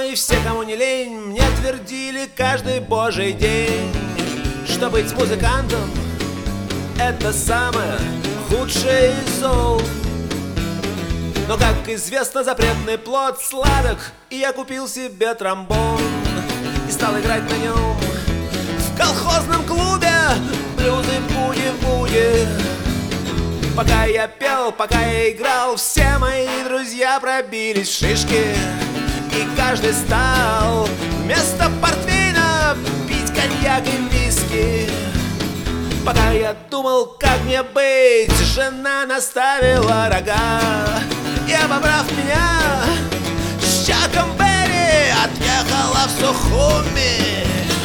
мамы и все, кому не лень, мне твердили каждый божий день, что быть музыкантом — это самое худшее из зол. Но, как известно, запретный плод сладок, и я купил себе тромбон и стал играть на нем в колхозном клубе блюзы буги-буги. Пока я пел, пока я играл, все мои друзья пробились в шишки, и каждый стал вместо портвейна пить коньяк и виски. Пока я думал, как мне быть, жена наставила рога, и, обобрав меня с Чаком Берри, отъехала в Сухуми.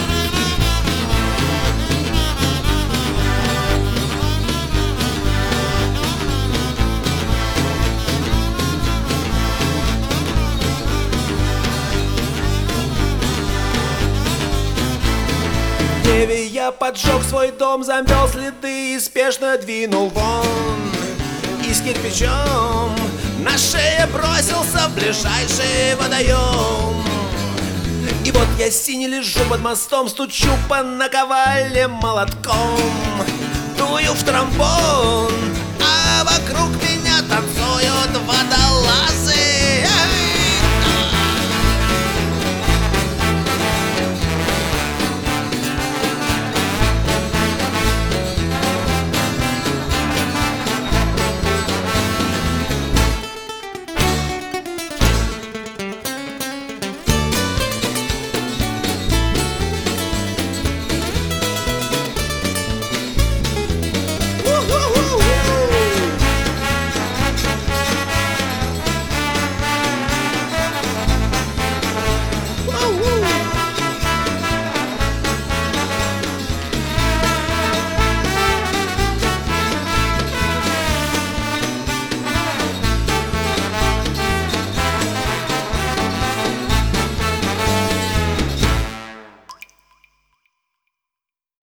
В Неве я поджег свой дом, замел следы и спешно двинул вон. И с кирпичом на шее бросился в ближайший водоем. И вот я синий лежу под мостом, стучу по наковальне молотком, дую в тромбон, а вокруг меня